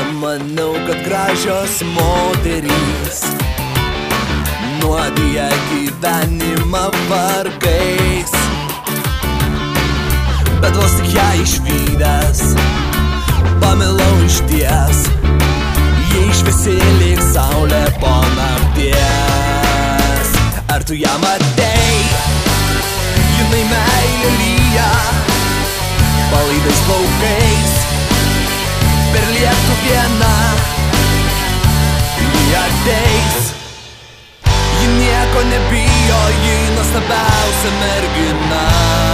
Manau, kad gražios moterys nuodija gyvenimą vargais, bet vos tik ją išvydęs pamilau išties. Jei šviesi lyg saulė po nakties. Ar tu ją matei? Jinai meilė lyja palaidais plaukais, per lietų viena ji ateis. Ji nieko nebijo, ji nuostabiausia mergina.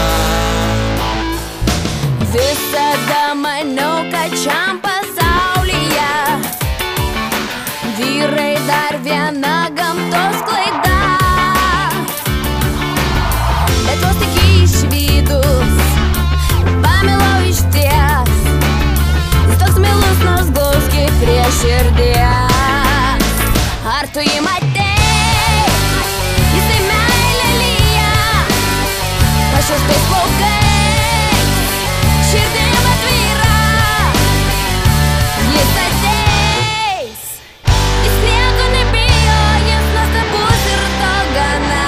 Visada maniau, kad šiam pasaulyje vyrai dar viena gamtos klaida, bet vos tik išvydus pamilau išties. Jis toks milus, nors glaus kaip prie širdies. Ar tu jį matei? Jisai meilė lyja pašiurptais plaukais, širdim atvira. Jis ateis, jis nieko nebijo, jis nuostabus ir to gana.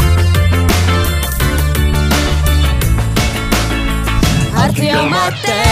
Ar tu jau matei?